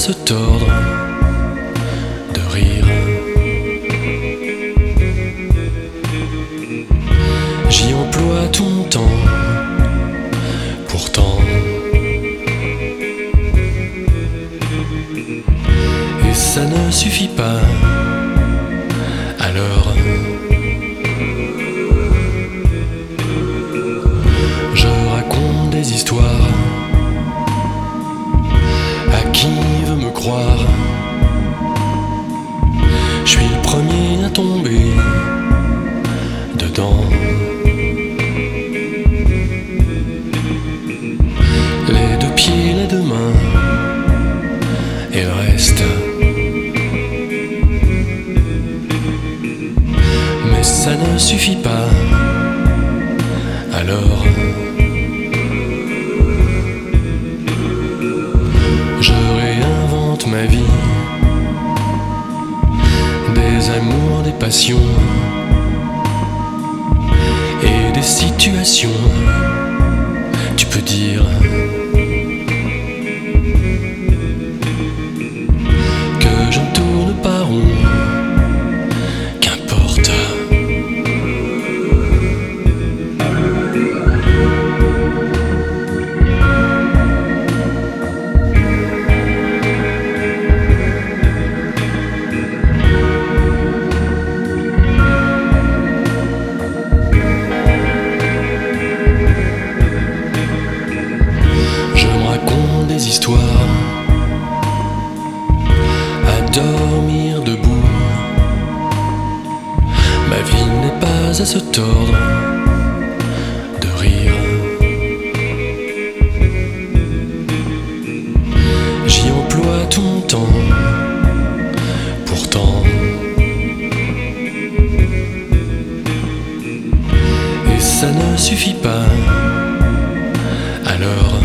se tordre de rire. J'y emploie tout mon temps, pourtant. Et ça ne suffit pas, alors je raconte des histoires à qui veut me croire. Je suis le premier à tomber dedans. Les deux pieds, les deux mains et le reste. Mais ça ne suffit pas, alors je réinvente ma vie, des amours, des passions et des situations. Tu peux dire que je ne tourne pas rond, qu'importe. Des histoires à dormir debout. Ma vie n'est pas à se tordre de rire. J'y emploie tout mon temps, pourtant. Et ça ne suffit pas, alors